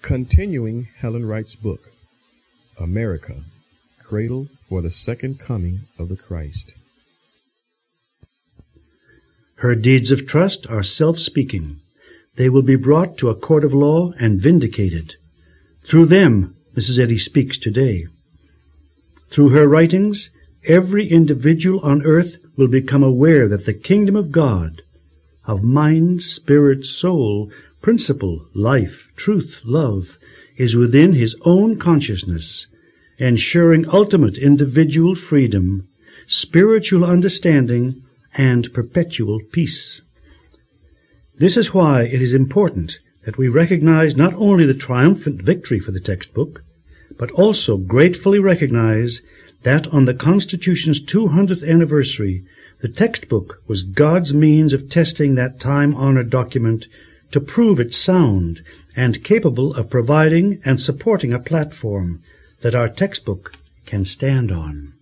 Continuing Helen Wright's book, America, Cradle for the Second Coming of the Christ. Her deeds of trust are self-speaking. They will be brought to a court of law and vindicated. Through them, Mrs. Eddy speaks today. Through her writings, every individual on earth will become aware that the kingdom of God, of mind, spirit, soul, principle, life, truth, love, is within his own consciousness, ensuring ultimate individual freedom, spiritual understanding, and perpetual peace. This is why it is important that we recognize not only the triumphant victory for the textbook, but also gratefully recognize that on the Constitution's 200th anniversary, the textbook was God's means of testing that time-honored document to prove it sound and capable of providing and supporting a platform that our textbook can stand on.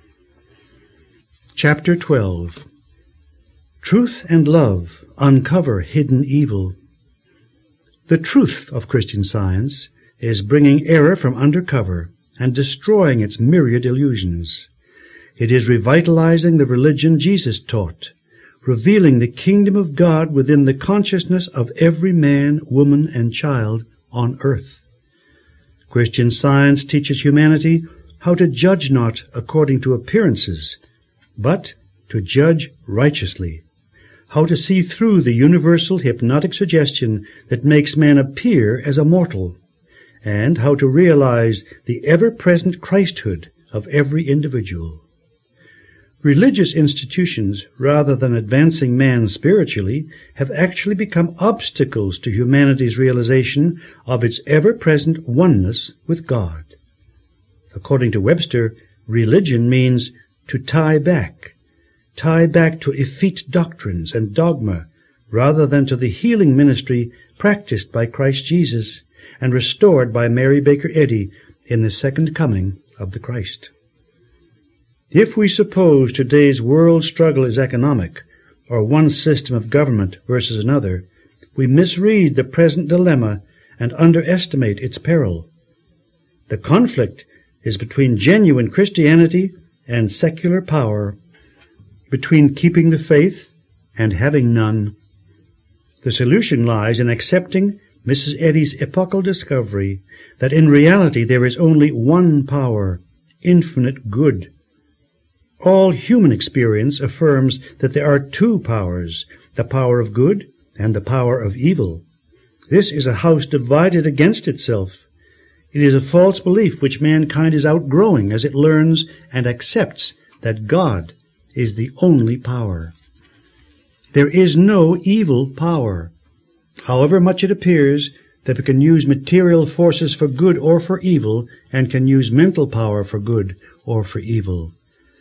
Chapter 12. Truth and Love Uncover Hidden Evil. The truth of Christian Science is bringing error from under cover and destroying its myriad illusions. It is revitalizing the religion Jesus taught, revealing the kingdom of God within the consciousness of every man, woman, and child on earth. Christian Science teaches humanity how to judge not according to appearances, but to judge righteously, how to see through the universal hypnotic suggestion that makes man appear as a mortal, and how to realize the ever-present Christhood of every individual. Religious institutions, rather than advancing man spiritually, have actually become obstacles to humanity's realization of its ever-present oneness with God. According to Webster, religion means to tie back to effete doctrines and dogma, rather than to the healing ministry practiced by Christ Jesus and restored by Mary Baker Eddy in the second coming of the Christ. If we suppose today's world struggle is economic, or one system of government versus another, we misread the present dilemma and underestimate its peril. The conflict is between genuine Christianity and secular power, between keeping the faith and having none. The solution lies in accepting Mrs. Eddy's epochal discovery that in reality there is only one power, infinite good. All human experience affirms that there are two powers, the power of good and the power of evil. This is a house divided against itself. It is a false belief which mankind is outgrowing as it learns and accepts that God is the only power. There is no evil power. However much it appears that we can use material forces for good or for evil, and can use mental power for good or for evil.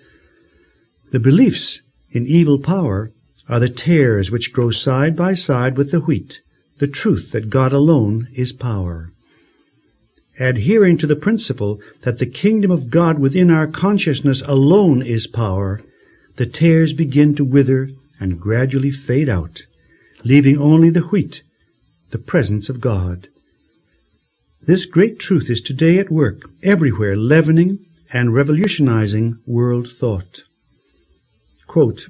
The beliefs in evil power are the tares which grow side by side with the wheat, the truth that God alone is power. Adhering to the principle that the kingdom of God within our consciousness alone is power, the tares begin to wither and gradually fade out, leaving only the wheat, the presence of God. This great truth is today at work everywhere, leavening and revolutionizing world thought. Quote,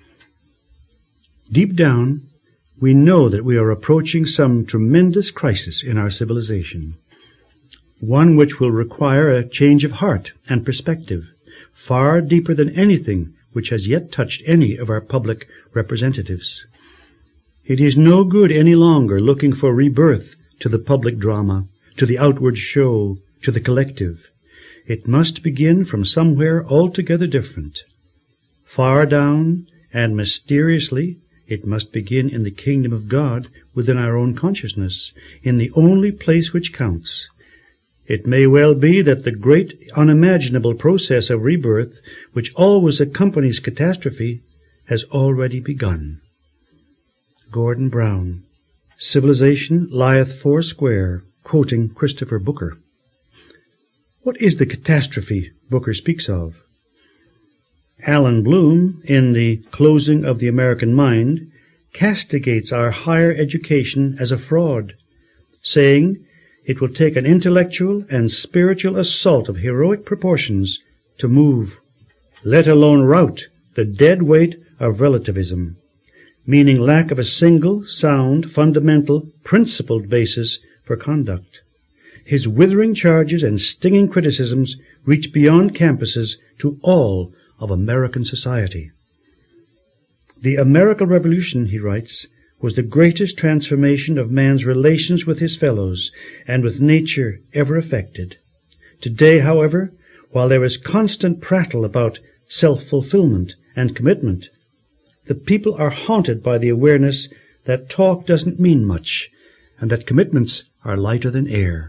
deep down, we know that we are approaching some tremendous crisis in our civilization, one which will require a change of heart and perspective, far deeper than anything which has yet touched any of our public representatives. It is no good any longer looking for rebirth to the public drama, to the outward show, to the collective. It must begin from somewhere altogether different. Far down and mysteriously, it must begin in the kingdom of God within our own consciousness, in the only place which counts. It may well be that the great unimaginable process of rebirth, which always accompanies catastrophe, has already begun. Gordon Brown, Civilization Lieth Foursquare, quoting Christopher Booker. What is the catastrophe Booker speaks of? Alan Bloom, in The Closing of the American Mind, castigates our higher education as a fraud, saying, it will take an intellectual and spiritual assault of heroic proportions to move, let alone rout, the dead weight of relativism, meaning lack of a single, sound, fundamental, principled basis for conduct. His withering charges and stinging criticisms reach beyond campuses to all of American society. The American Revolution, he writes, was the greatest transformation of man's relations with his fellows and with nature ever effected. Today, however, while there is constant prattle about self-fulfillment and commitment, the people are haunted by the awareness that talk doesn't mean much and that commitments are lighter than air.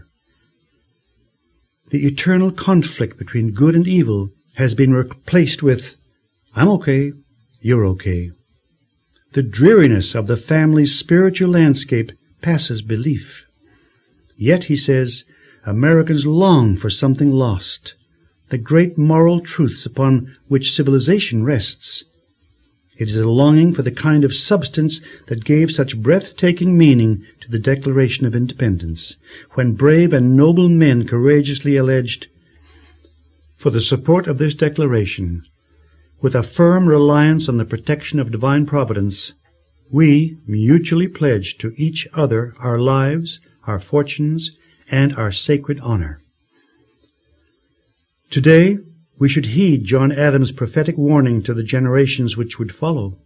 The eternal conflict between good and evil has been replaced with, I'm okay, you're okay. The dreariness of the family's spiritual landscape passes belief. Yet, he says, Americans long for something lost, the great moral truths upon which civilization rests. It is a longing for the kind of substance that gave such breathtaking meaning to the Declaration of Independence, when brave and noble men courageously alleged, "For the support of this declaration, with a firm reliance on the protection of divine providence, we mutually pledge to each other our lives, our fortunes, and our sacred honor." Today, we should heed John Adams' prophetic warning to the generations which would follow.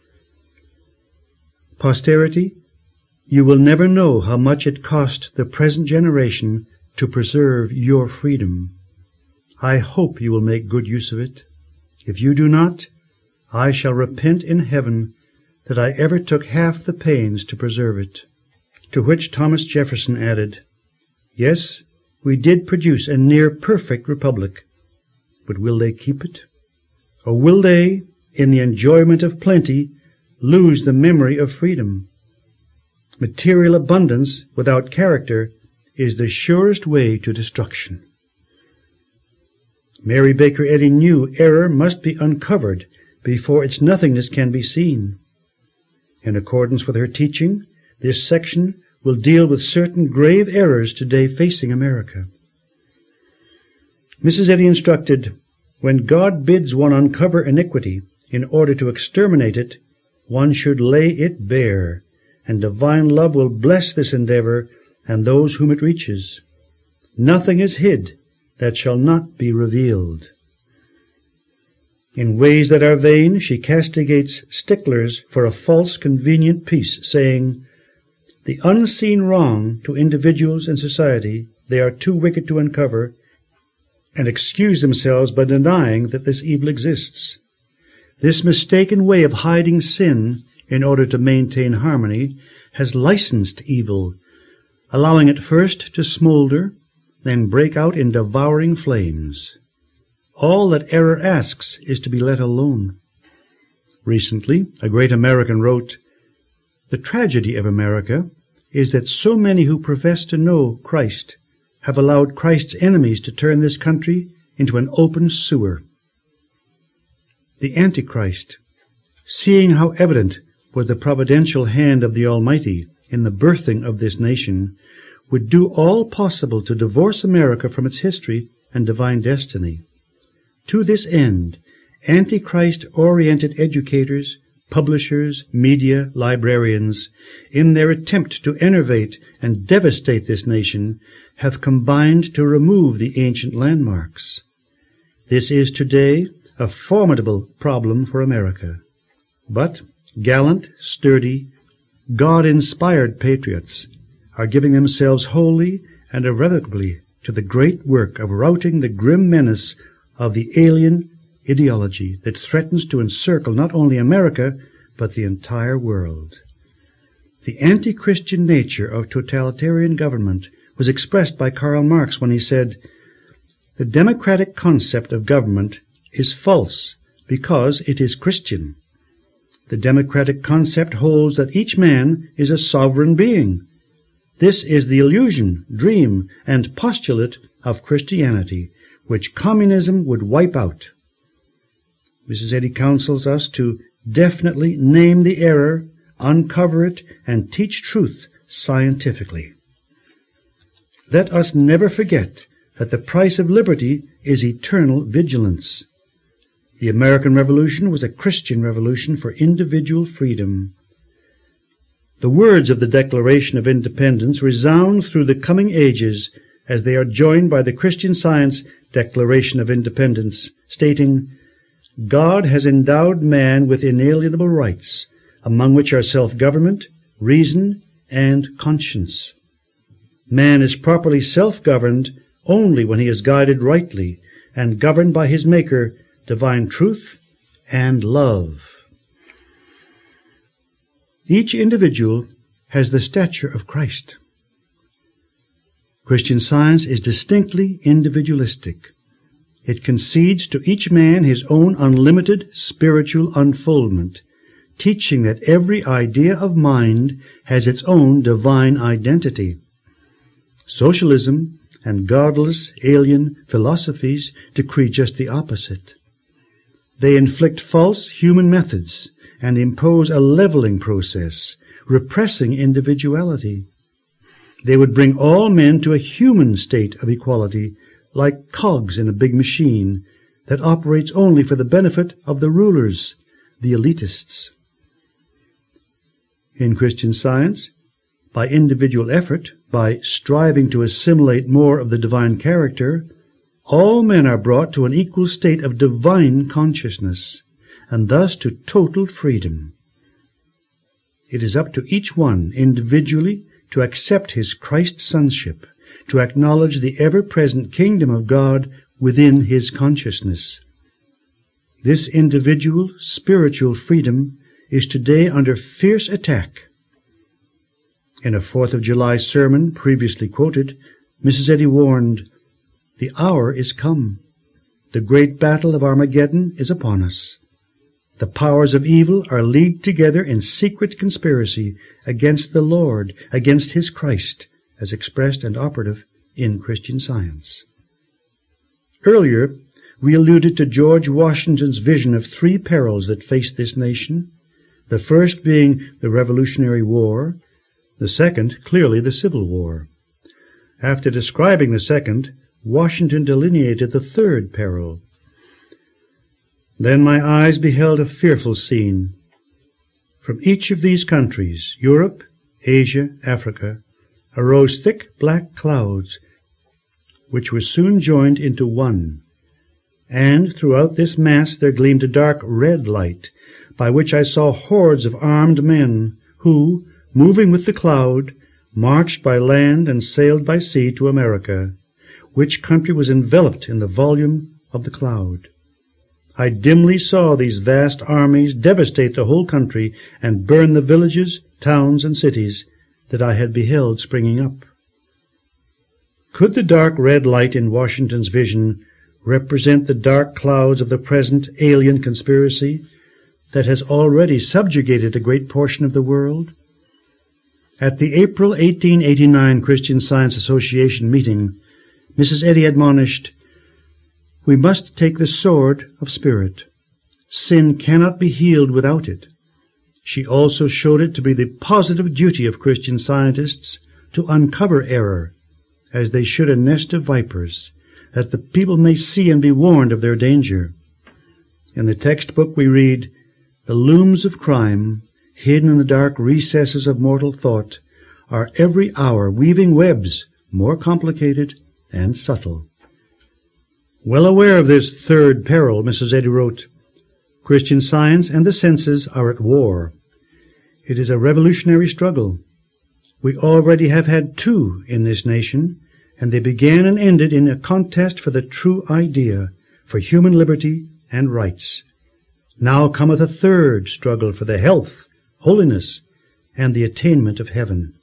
Posterity, you will never know how much it cost the present generation to preserve your freedom. I hope you will make good use of it. If you do not, I shall repent in heaven that I ever took half the pains to preserve it. To which Thomas Jefferson added, yes, we did produce a near perfect republic, but will they keep it? Or will they, in the enjoyment of plenty, lose the memory of freedom? Material abundance without character is the surest way to destruction. Mary Baker Eddy knew error must be uncovered before its nothingness can be seen. In accordance with her teaching, this section will deal with certain grave errors today facing America. Mrs. Eddy instructed, when God bids one uncover iniquity in order to exterminate it, one should lay it bare, and divine love will bless this endeavor and those whom it reaches. Nothing is hid that shall not be revealed. In ways that are vain, she castigates sticklers for a false, convenient peace, saying, the unseen wrong to individuals and society they are too wicked to uncover, and excuse themselves by denying that this evil exists. This mistaken way of hiding sin in order to maintain harmony has licensed evil, allowing it first to smolder, then break out in devouring flames. All that error asks is to be let alone. Recently, a great American wrote, the tragedy of America is that so many who profess to know Christ have allowed Christ's enemies to turn this country into an open sewer. The Antichrist, seeing how evident was the providential hand of the Almighty in the birthing of this nation, would do all possible to divorce America from its history and divine destiny. To this end, Antichrist-oriented educators, publishers, media, librarians, in their attempt to enervate and devastate this nation, have combined to remove the ancient landmarks. This is today a formidable problem for America. But gallant, sturdy, God-inspired patriots are giving themselves wholly and irrevocably to the great work of routing the grim menace of the alien ideology that threatens to encircle not only America, but the entire world. The anti-Christian nature of totalitarian government was expressed by Karl Marx when he said, the democratic concept of government is false because it is Christian. The democratic concept holds that each man is a sovereign being. This is the illusion, dream, and postulate of Christianity, which communism would wipe out. Mrs. Eddy counsels us to definitely name the error, uncover it, and teach truth scientifically. let us never forget that the price of liberty is eternal vigilance. The American Revolution was a Christian revolution for individual freedom. The words of the Declaration of Independence resound through the coming ages as they are joined by the Christian Science Declaration of Independence, stating, God has endowed man with inalienable rights, among which are self-government, reason, and conscience. Man is properly self-governed only when he is guided rightly and governed by his Maker, divine truth and love. Each individual has the stature of Christ. Christian Science is distinctly individualistic. It concedes to each man his own unlimited spiritual unfoldment, teaching that every idea of mind has its own divine identity. Socialism and godless, alien philosophies decree just the opposite. They inflict false human methods and impose a leveling process, repressing individuality. They would bring all men to a human state of equality, like cogs in a big machine that operates only for the benefit of the rulers, the elitists. In Christian Science, by individual effort, by striving to assimilate more of the divine character, all men are brought to an equal state of divine consciousness, and thus to total freedom. It is up to each one individually to accept his Christ sonship, to acknowledge the ever-present kingdom of God within his consciousness. This individual spiritual freedom is today under fierce attack. In a 4th of July sermon previously quoted, Mrs. Eddy warned, "The hour is come. The great battle of Armageddon is upon us. The powers of evil are leagued together in secret conspiracy against the Lord, against his Christ, as expressed and operative in Christian Science." Earlier, we alluded to George Washington's vision of 3 perils that faced this nation, the first being the Revolutionary War, the second clearly the Civil War. After describing the second, Washington delineated the third peril. Then my eyes beheld a fearful scene. From each of these countries, Europe, Asia, Africa, arose thick black clouds, which were soon joined into one. And throughout this mass there gleamed a dark red light, by which I saw hordes of armed men, who, moving with the cloud, marched by land and sailed by sea to America, which country was enveloped in the volume of the cloud. I dimly saw these vast armies devastate the whole country and burn the villages, towns, and cities that I had beheld springing up. Could the dark red light in Washington's vision represent the dark clouds of the present alien conspiracy that has already subjugated a great portion of the world? At the April 1889 Christian Science Association meeting, Mrs. Eddy admonished, "We must take the sword of spirit. Sin cannot be healed without it." She also showed it to be the positive duty of Christian scientists to uncover error, as they should a nest of vipers, that the people may see and be warned of their danger. In the textbook we read, "The looms of crime, hidden in the dark recesses of mortal thought, are every hour weaving webs more complicated and subtle." Well aware of this third peril, Mrs. Eddy wrote, "Christian Science and the senses are at war. It is a revolutionary struggle. We already have had 2 in this nation, and they began and ended in a contest for the true idea, for human liberty and rights. Now cometh a third struggle for the health, holiness, and the attainment of heaven."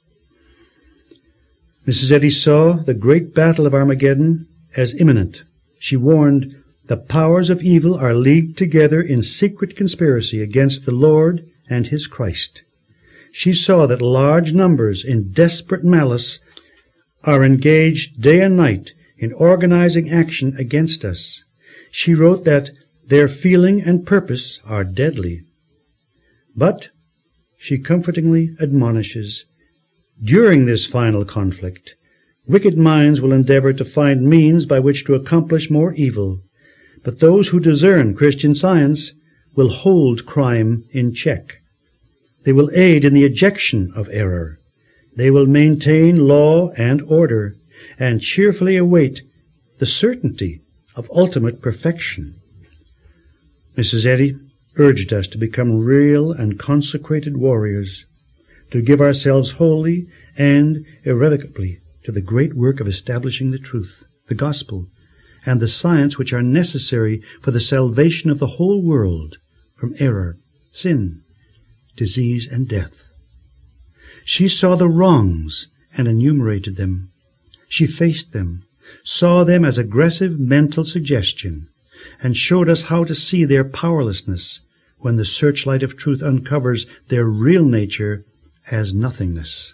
Mrs. Eddy saw the great battle of Armageddon as imminent. She warned, "The powers of evil are leagued together in secret conspiracy against the Lord and his Christ." She saw that large numbers in desperate malice are engaged day and night in organizing action against us. She wrote that their feeling and purpose are deadly. But, she comfortingly admonishes, during this final conflict, Wicked minds will endeavor to find means by which to accomplish more evil, but those who discern Christian Science will hold crime in check. They will aid in the ejection of error. They will maintain law and order, and cheerfully await the certainty of ultimate perfection. Mrs. Eddy urged us to become real and consecrated warriors, to give ourselves wholly and irrevocably to the great work of establishing the truth, the gospel, and the science which are necessary for the salvation of the whole world from error, sin, disease, and death. She saw the wrongs and enumerated them. She faced them, saw them as aggressive mental suggestion, and showed us how to see their powerlessness when the searchlight of truth uncovers their real nature as nothingness.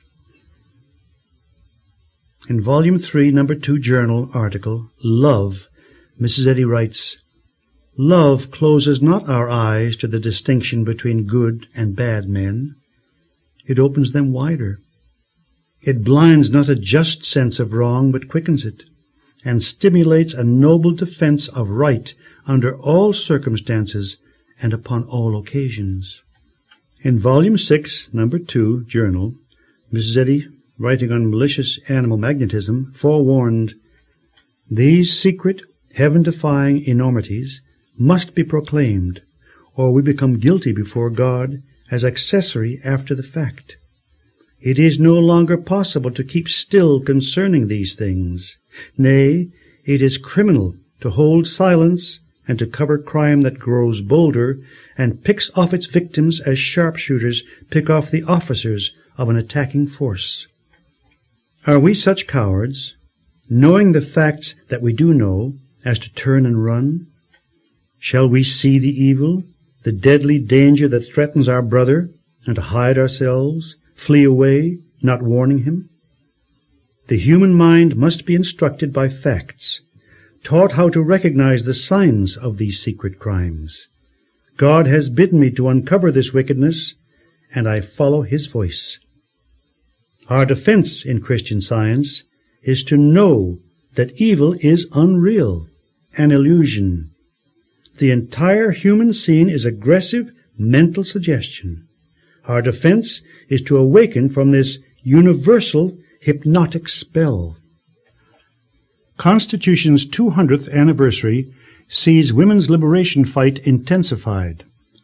In Volume 3, Number 2 Journal article, Love, Mrs. Eddy writes, "Love closes not our eyes to the distinction between good and bad men. It opens them wider. It blinds not a just sense of wrong, but quickens it, and stimulates a noble defense of right under all circumstances and upon all occasions." In Volume 6, Number 2 Journal, Mrs. Eddy, writing on malicious animal magnetism, forewarned, "These secret, heaven-defying enormities must be proclaimed, or we become guilty before God as accessory after the fact. It is no longer possible to keep still concerning these things. Nay, it is criminal to hold silence and to cover crime that grows bolder and picks off its victims as sharpshooters pick off the officers of an attacking force. Are we such cowards, knowing the facts that we do know, as to turn and run? Shall we see the evil, the deadly danger that threatens our brother, and to hide ourselves, flee away, not warning him? The human mind must be instructed by facts, taught how to recognize the signs of these secret crimes. God has bidden me to uncover this wickedness, and I follow his voice. Our defense in Christian Science is to know that evil is unreal, an illusion. The entire human scene is aggressive mental suggestion. Our defense is to awaken from this universal hypnotic spell. Constitution's 200th anniversary sees women's liberation fight intensified.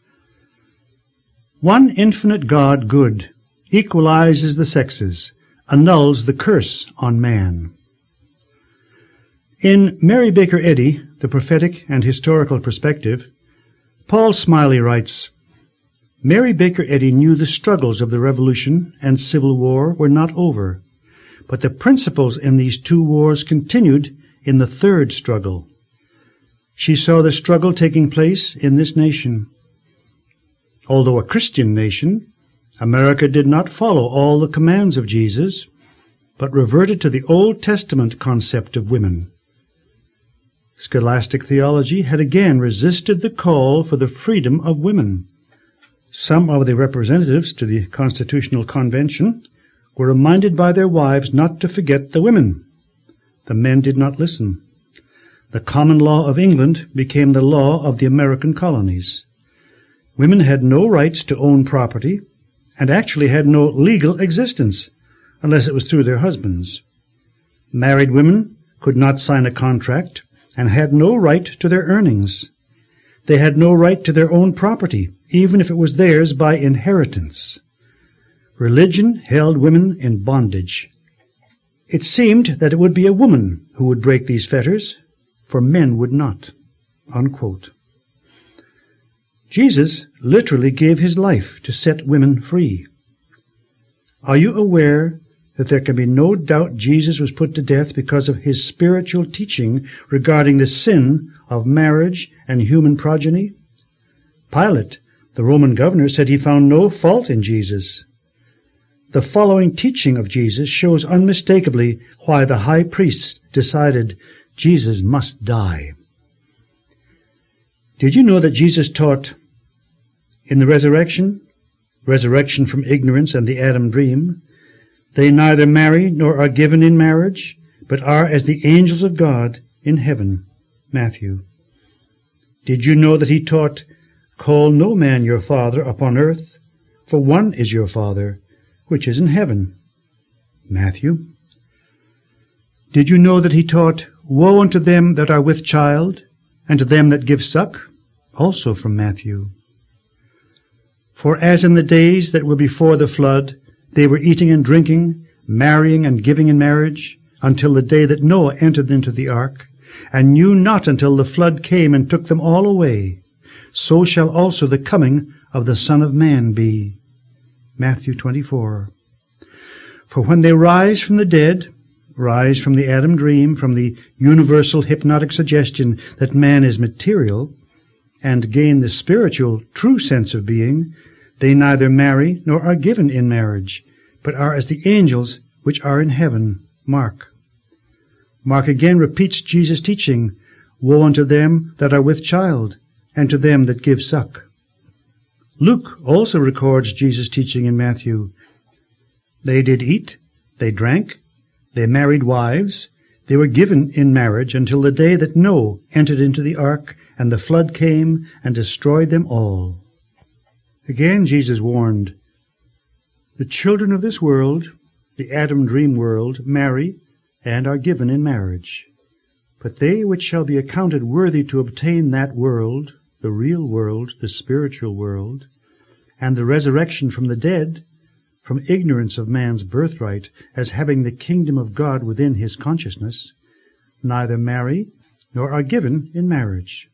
One infinite God good equalizes the sexes, annuls the curse on man. In Mary Baker Eddy, The Prophetic and Historical Perspective, Paul Smiley writes, "Mary Baker Eddy knew the struggles of the Revolution and Civil War were not over, but the principles in these two wars continued in the third struggle. She saw the struggle taking place in this nation. Although a Christian nation, America did not follow all the commands of Jesus, but reverted to the Old Testament concept of women. Scholastic theology had again resisted the call for the freedom of women. Some of the representatives to the Constitutional Convention were reminded by their wives not to forget the women. The men did not listen. The common law of England became the law of the American colonies. Women had no rights to own property, and actually had no legal existence, unless it was through their husbands. Married women could not sign a contract, and had no right to their earnings. They had no right to their own property, even if it was theirs by inheritance. Religion held women in bondage. It seemed that it would be a woman who would break these fetters, for men would not." Unquote. Jesus literally gave his life to set women free. Are you aware that there can be no doubt Jesus was put to death because of his spiritual teaching regarding the sin of marriage and human progeny? Pilate, the Roman governor, said he found no fault in Jesus. The following teaching of Jesus shows unmistakably why the high priests decided Jesus must die. Did you know that Jesus taught, in the resurrection from ignorance and the Adam dream, They neither marry nor are given in marriage, but are as the angels of God in heaven. Matthew. Did you know that he taught, Call no man your father upon earth, for one is your Father, which is in heaven? Matthew. Did you know that he taught, Woe unto them that are with child, and to them that give suck? Also from Matthew. For as in the days that were before the flood, they were eating and drinking, marrying and giving in marriage, until the day that Noah entered into the ark, and knew not until the flood came and took them all away, so shall also the coming of the Son of Man be. Matthew 24. For when they rise from the dead, rise from the Adam dream, from the universal hypnotic suggestion that man is material, and gain the spiritual, true sense of being, they neither marry nor are given in marriage, but are as the angels which are in heaven. Mark. Mark again repeats Jesus' teaching, Woe unto them that are with child, and to them that give suck. Luke also records Jesus' teaching in Matthew. They did eat, they drank, they married wives, they were given in marriage until the day that Noah entered into the ark, and the flood came and destroyed them all. Again Jesus warned, The children of this world, the Adam dream world, marry and are given in marriage. But they which shall be accounted worthy to obtain that world, the real world, the spiritual world, and the resurrection from the dead, from ignorance of man's birthright, as having the kingdom of God within his consciousness, neither marry nor are given in marriage.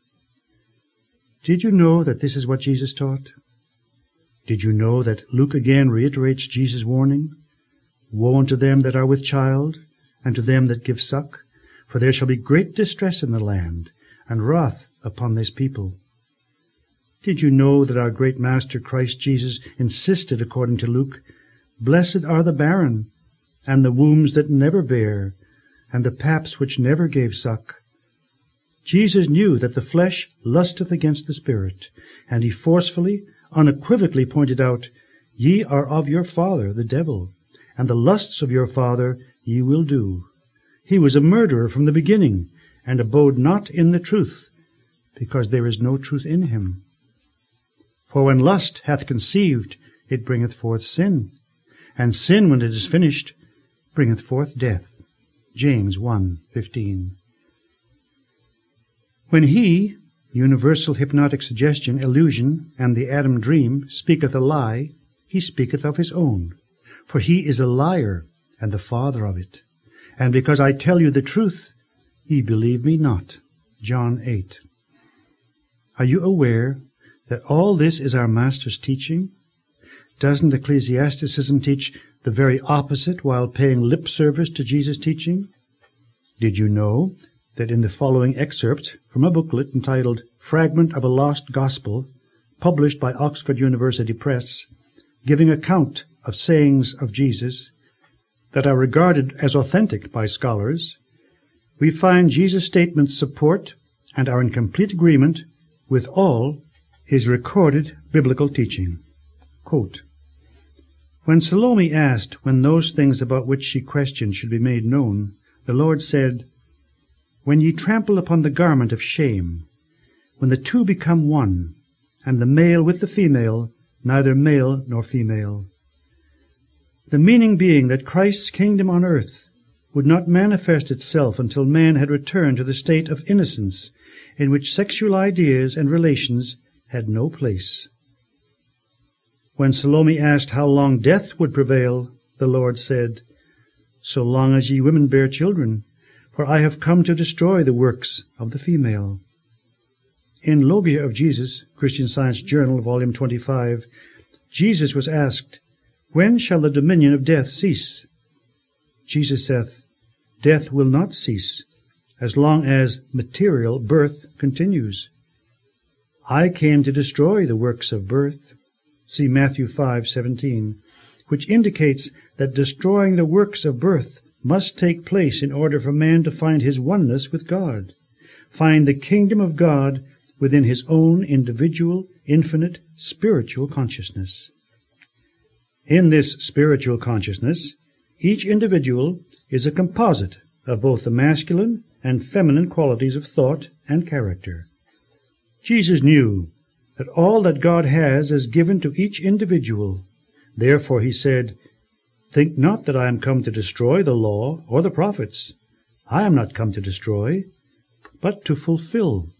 Did you know that this is what Jesus taught? Did you know that Luke again reiterates Jesus' warning? Woe unto them that are with child, and to them that give suck, for there shall be great distress in the land, and wrath upon this people. Did you know that our great Master Christ Jesus insisted, according to Luke, Blessed are the barren, and the wombs that never bare, and the paps which never gave suck? Jesus knew that the flesh lusteth against the Spirit, and he forcefully, unequivocally pointed out, Ye are of your father, the devil, and the lusts of your father ye will do. He was a murderer from the beginning, and abode not in the truth, because there is no truth in him. For when lust hath conceived, it bringeth forth sin, and sin, when it is finished, bringeth forth death. James 1:15. When he, universal hypnotic suggestion, illusion, and the Adam dream, speaketh a lie, he speaketh of his own, for he is a liar, and the father of it. And because I tell you the truth, ye believe me not. John 8. Are you aware that all this is our Master's teaching? Doesn't ecclesiasticism teach the very opposite while paying lip service to Jesus' teaching? Did you know that in the following excerpt from a booklet entitled Fragment of a Lost Gospel, published by Oxford University Press, giving account of sayings of Jesus that are regarded as authentic by scholars, we find Jesus' statements support and are in complete agreement with all his recorded biblical teaching. Quote, When Salome asked when those things about which she questioned should be made known, the Lord said, When ye trample upon the garment of shame, when the two become one, and the male with the female, neither male nor female. The meaning being that Christ's kingdom on earth would not manifest itself until man had returned to the state of innocence in which sexual ideas and relations had no place. When Salome asked how long death would prevail, the Lord said, So long as ye women bear children, for I have come to destroy the works of the female. In Logia of Jesus, Christian Science Journal, Volume 25, Jesus was asked, When shall the dominion of death cease? Jesus saith, Death will not cease, as long as material birth continues. I came to destroy the works of birth. See Matthew 5:17, which indicates that destroying the works of birth must take place in order for man to find his oneness with God, find the kingdom of God within his own individual, infinite, spiritual consciousness. In this spiritual consciousness, Each individual is a composite of both the masculine and feminine qualities of thought and character. Jesus knew that all that God has is given to each individual. Therefore he said, "Think not that I am come to destroy the law or the prophets. I am not come to destroy, but to fulfill."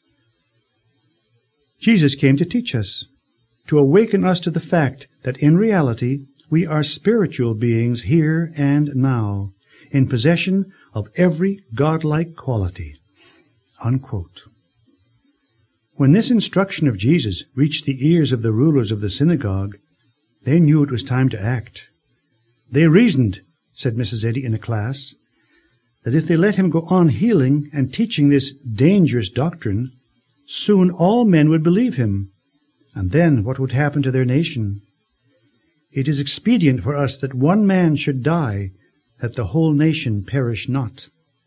Jesus came to teach us, to awaken us to the fact that in reality we are spiritual beings here and now, in possession of every godlike quality. Unquote. When this instruction of Jesus reached the ears of the rulers of the synagogue, they knew it was time to act. They reasoned, said Mrs. Eddy in a class, that if they let him go on healing and teaching this dangerous doctrine, soon all men would believe him, and then what would happen to their nation? It is expedient for us that one man should die, that the whole nation perish not.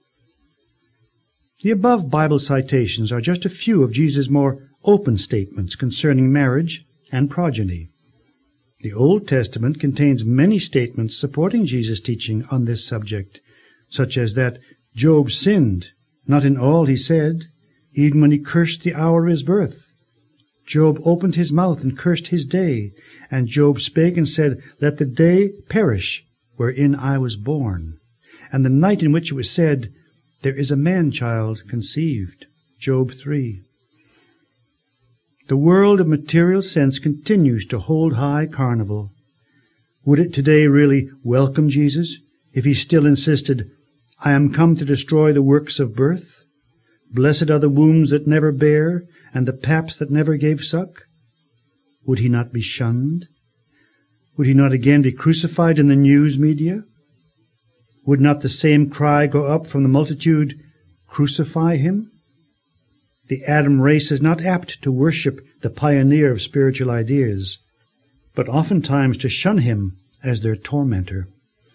The above Bible citations are just a few of Jesus' more open statements concerning marriage and progeny. The Old Testament contains many statements supporting Jesus' teaching on this subject, such as that Job sinned, not in all he said, even when he cursed the hour of his birth. Job opened his mouth and cursed his day, and Job spake and said, "Let the day perish wherein I was born, and the night in which it was said, There is a man-child conceived." Job 3. The world of material sense continues to hold high carnival. Would it today really welcome Jesus if he still insisted, "I am come to destroy the works of birth. Blessed are the wombs that never bare, and the paps that never gave suck"? Would he not be shunned? Would he not again be crucified in the news media? Would not the same cry go up from the multitude, "Crucify him"? The Adam race is not apt to worship the pioneer of spiritual ideas, but oftentimes to shun him as their tormentor.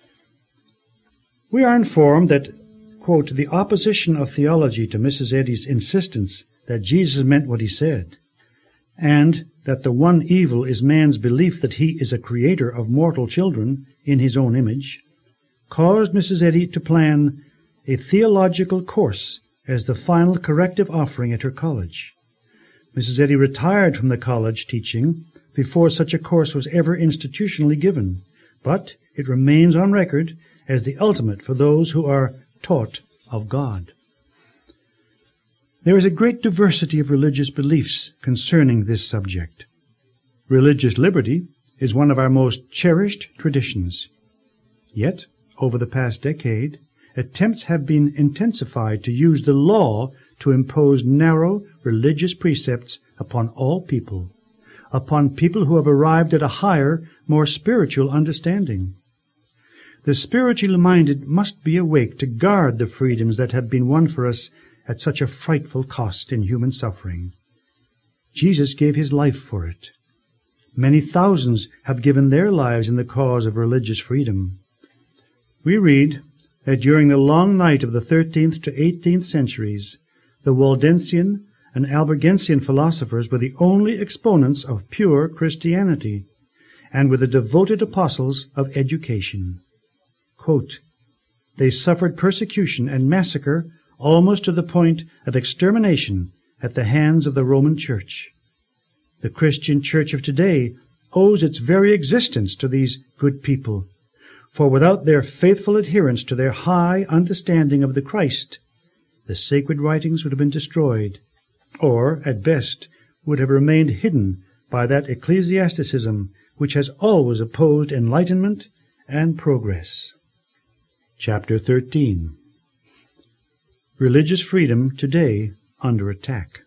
We are informed that, quote, "the opposition of theology to Mrs. Eddy's insistence that Jesus meant what he said, and that the one evil is man's belief that he is a creator of mortal children in his own image, caused Mrs. Eddy to plan a theological course as the final corrective offering at her college. Mrs. Eddy retired from the college teaching before such a course was ever institutionally given, but it remains on record as the ultimate for those who are taught of God. There is a great diversity of religious beliefs concerning this subject. Religious liberty is one of our most cherished traditions. Yet, over the past decade, attempts have been intensified to use the law to impose narrow religious precepts upon all people, upon people who have arrived at a higher, more spiritual understanding. The spiritually minded must be awake to guard the freedoms that have been won for us at such a frightful cost in human suffering. Jesus gave his life for it. Many thousands have given their lives in the cause of religious freedom. We read that during the long night of the 13th to 18th centuries, the Waldensian and Albigensian philosophers were the only exponents of pure Christianity, and were the devoted apostles of education. Quote, "They suffered persecution and massacre almost to the point of extermination at the hands of the Roman Church. The Christian Church of today owes its very existence to these good people, for without their faithful adherence to their high understanding of the Christ, the sacred writings would have been destroyed, or, at best, would have remained hidden by that ecclesiasticism which has always opposed enlightenment and progress." Chapter 13. Religious freedom today under attack.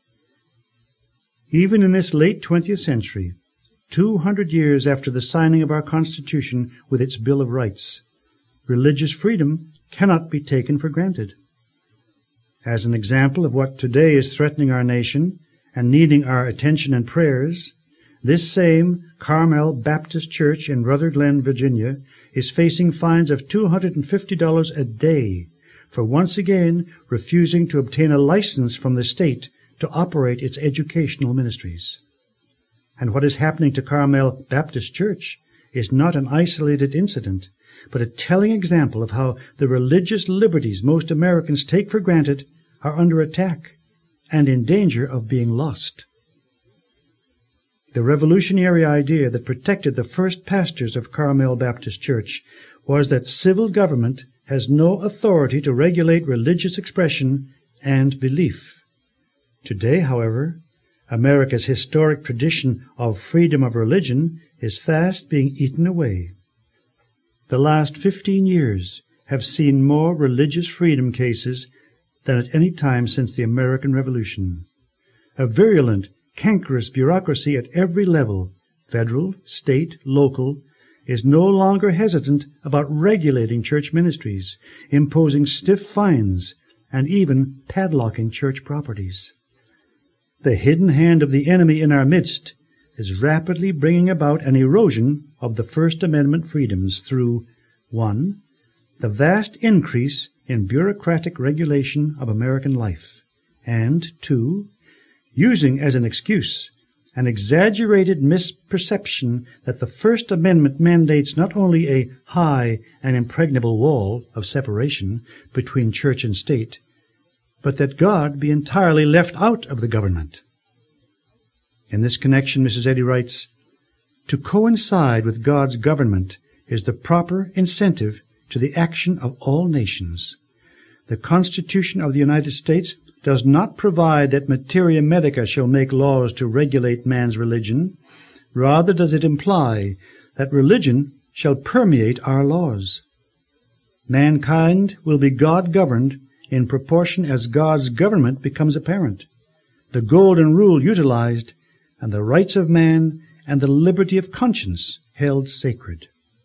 Even in this late 20th century, 200 years after the signing of our Constitution with its Bill of Rights, religious freedom cannot be taken for granted. As an example of what today is threatening our nation and needing our attention and prayers, this same Carmel Baptist Church in Rutherglen, Virginia, is facing fines of $250 a day for once again refusing to obtain a license from the state to operate its educational ministries. And what is happening to Carmel Baptist Church is not an isolated incident, but a telling example of how the religious liberties most Americans take for granted are under attack and in danger of being lost. The revolutionary idea that protected the first pastors of Carmel Baptist Church was that civil government has no authority to regulate religious expression and belief. Today, however, America's historic tradition of freedom of religion is fast being eaten away. The last 15 years have seen more religious freedom cases than at any time since the American Revolution. A virulent, cankerous bureaucracy at every level, federal, state, local, is no longer hesitant about regulating church ministries, imposing stiff fines, and even padlocking church properties. The hidden hand of the enemy in our midst is rapidly bringing about an erosion of the First Amendment freedoms through 1. The vast increase in bureaucratic regulation of American life, and 2. Using as an excuse an exaggerated misperception that the First Amendment mandates not only a high and impregnable wall of separation between church and state, but that God be entirely left out of the government. In this connection, Mrs. Eddy writes, "To coincide with God's government is the proper incentive to the action of all nations. The Constitution of the United States does not provide that materia medica shall make laws to regulate man's religion. Rather does it imply that religion shall permeate our laws. Mankind will be God-governed in proportion as God's government becomes apparent, the golden rule utilized, and the rights of man and the liberty of conscience held sacred."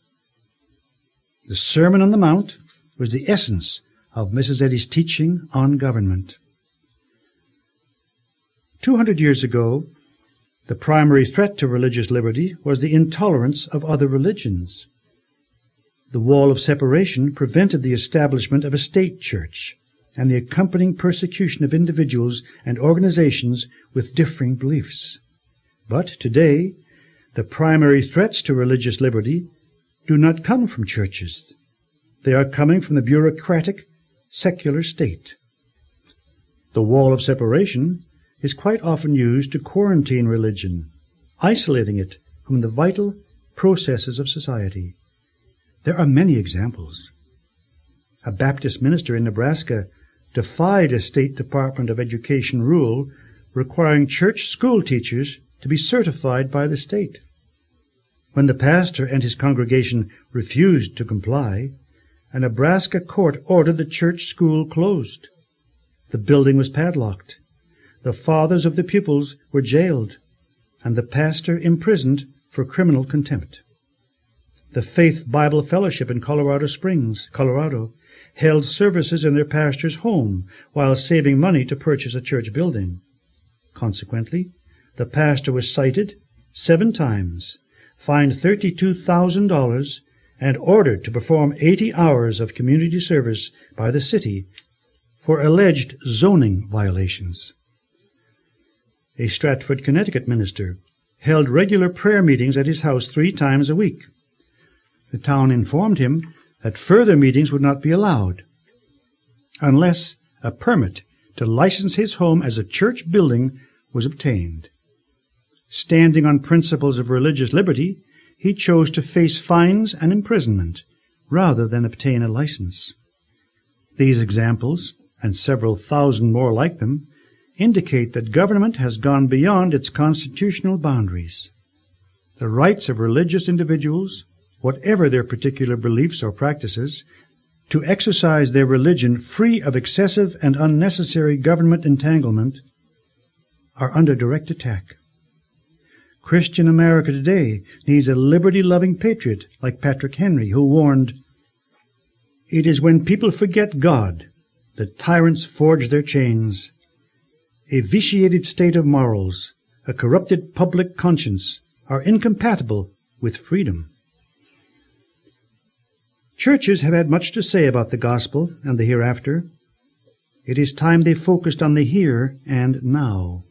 The Sermon on the Mount was the essence of Mrs. Eddy's teaching on government. 200 years ago, the primary threat to religious liberty was the intolerance of other religions. The wall of separation prevented the establishment of a state church and the accompanying persecution of individuals and organizations with differing beliefs. But today, the primary threats to religious liberty do not come from churches. They are coming from the bureaucratic, secular state. The wall of separation is quite often used to quarantine religion, isolating it from the vital processes of society. There are many examples. A Baptist minister in Nebraska defied a State Department of Education rule requiring church school teachers to be certified by the state. When the pastor and his congregation refused to comply, a Nebraska court ordered the church school closed. The building was padlocked. The fathers of the pupils were jailed, and the pastor imprisoned for criminal contempt. The Faith Bible Fellowship in Colorado Springs, Colorado, held services in their pastor's home while saving money to purchase a church building. Consequently, the pastor was cited 7 times, fined $32,000, and ordered to perform 80 hours of community service by the city for alleged zoning violations. A Stratford, Connecticut minister held regular prayer meetings at his house 3 times a week. The town informed him that further meetings would not be allowed unless a permit to license his home as a church building was obtained. Standing on principles of religious liberty, he chose to face fines and imprisonment rather than obtain a license. These examples, and several thousand more like them, indicate that government has gone beyond its constitutional boundaries. The rights of religious individuals, whatever their particular beliefs or practices, to exercise their religion free of excessive and unnecessary government entanglement, are under direct attack. Christian America today needs a liberty-loving patriot like Patrick Henry, who warned, "It is when people forget God that tyrants forge their chains. A vitiated state of morals, a corrupted public conscience are incompatible with freedom." Churches have had much to say about the gospel and the hereafter. It is time they focused on the here and now.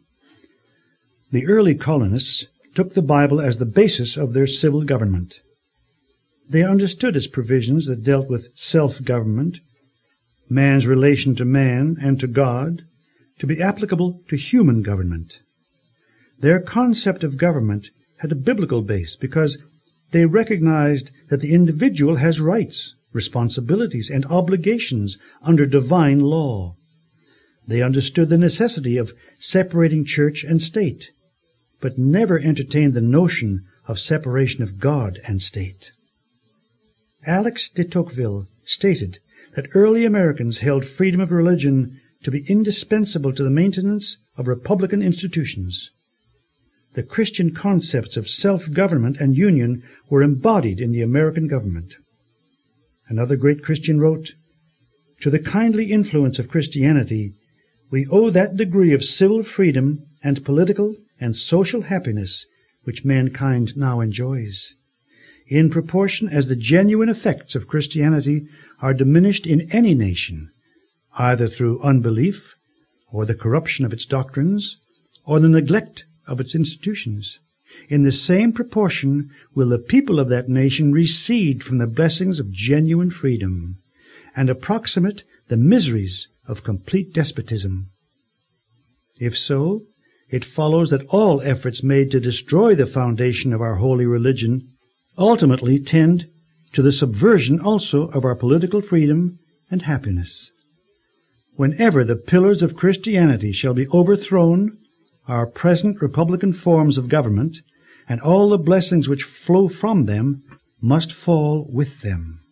The early colonists took the Bible as the basis of their civil government. They understood its provisions that dealt with self-government, man's relation to man and to God, to be applicable to human government. Their concept of government had a biblical base because they recognized that the individual has rights, responsibilities, and obligations under divine law. They understood the necessity of separating church and state, but never entertained the notion of separation of God and state. Alex de Tocqueville stated that early Americans held freedom of religion to be indispensable to the maintenance of republican institutions. The Christian concepts of self-government and union were embodied in the American government. Another great Christian wrote, "To the kindly influence of Christianity we owe that degree of civil freedom and political and social happiness which mankind now enjoys. In proportion as the genuine effects of Christianity are diminished in any nation, either through unbelief, or the corruption of its doctrines, or the neglect of its institutions, in the same proportion will the people of that nation recede from the blessings of genuine freedom, and approximate the miseries of complete despotism. If so, it follows that all efforts made to destroy the foundation of our holy religion ultimately tend to the subversion also of our political freedom and happiness. Whenever the pillars of Christianity shall be overthrown, our present republican forms of government, and all the blessings which flow from them, must fall with them."